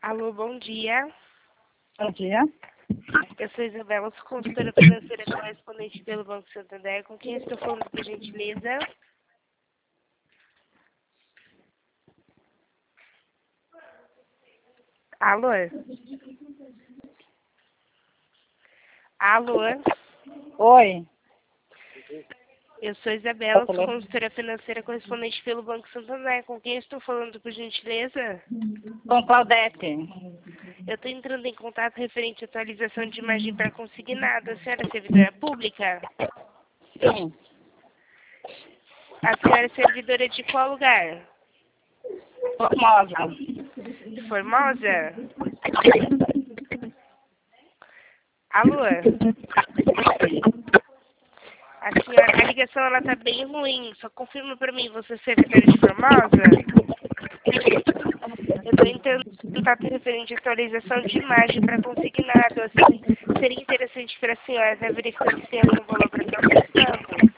Alô, bom dia. Bom dia. Eu sou Isabela, sou consultora financeira correspondente pelo Banco Santander. Com quem estou falando, por gentileza? Alô? Alô? Oi. Eu sou Isabela, sou consultora financeira correspondente pelo Banco Santander. Com quem estou falando, por gentileza? Com Claudete. Eu estou entrando em contato referente à atualização de imagem para consignado. A senhora é servidora pública? Sim. A senhora é servidora de qual lugar? Formosa. De Formosa? Alô? A ligação ela tá bem ruim. Só confirma para mim, você é servidora de Formosa? Eu estou entrando em contato referente à atualização de imagem para consignado. Assim, seria interessante para a senhora estar verificando se tem algum valor para estar processando.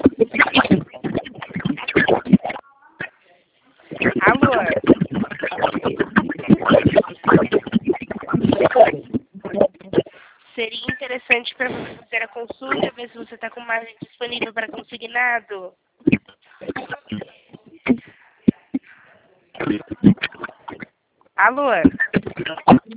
Alô? Seria interessante para você fazer a consulta, ver se você está com margem disponível para consignado. Alô?